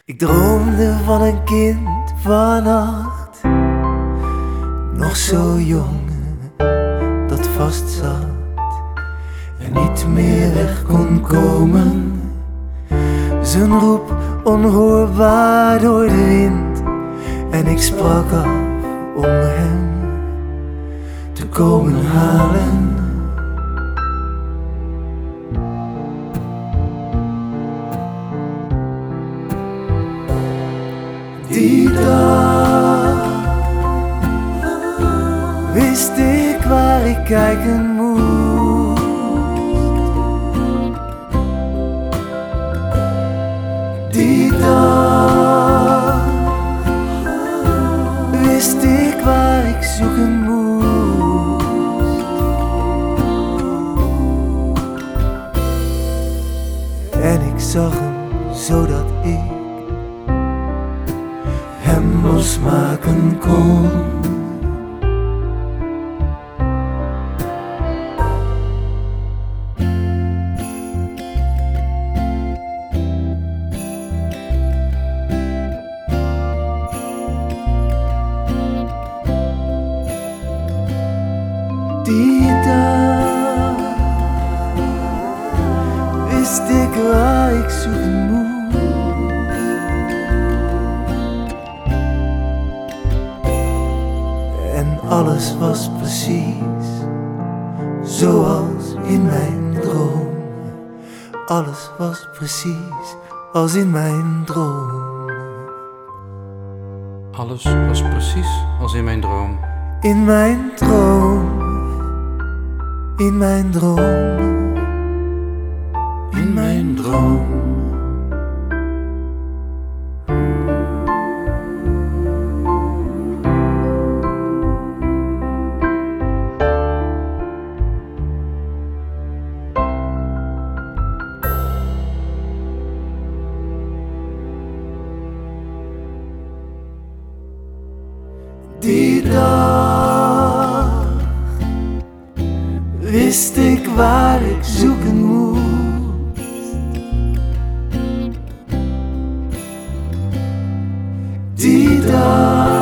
Ik droomde van een kind vannacht, nog zo jong, dat vast zat en niet meer weg kon komen. Zijn roep onhoorbaar door de wind, en ik sprak af om hem te komen halen. Die dag wist ik waar ik kijken moest. Die dag wist ik waar ik zoeken moest. En ik zag hem zodat ik hem losmaken kon. Die dag wist ik waar ik zoeken moest. En alles was precies zoals in mijn droom. Alles was precies als in mijn droom. Alles was precies als in mijn droom. In mijn droom. In mijn droom. In mijn droom. Die dag wist ik waar ik zoeken moest. Die dag